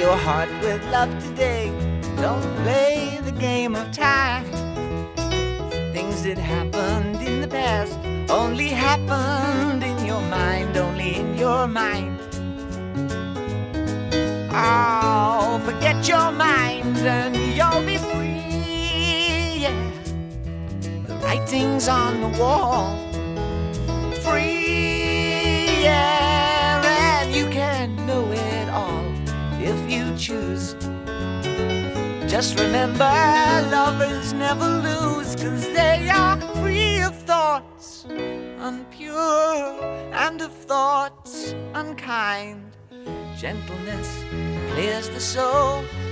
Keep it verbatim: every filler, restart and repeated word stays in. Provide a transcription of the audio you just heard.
your heart with love today. Don't play the game of time. Things that happened in the past only happened in your mind, only in your mind. Oh, forget your mind and you'll be free, yeah. The writing's on the wall. Free, yeah, and you can know it all if you choose. Just remember, lovers never lose, 'cause they are free of thoughts unpure and of thoughts unkind. Gentleness clears the soul.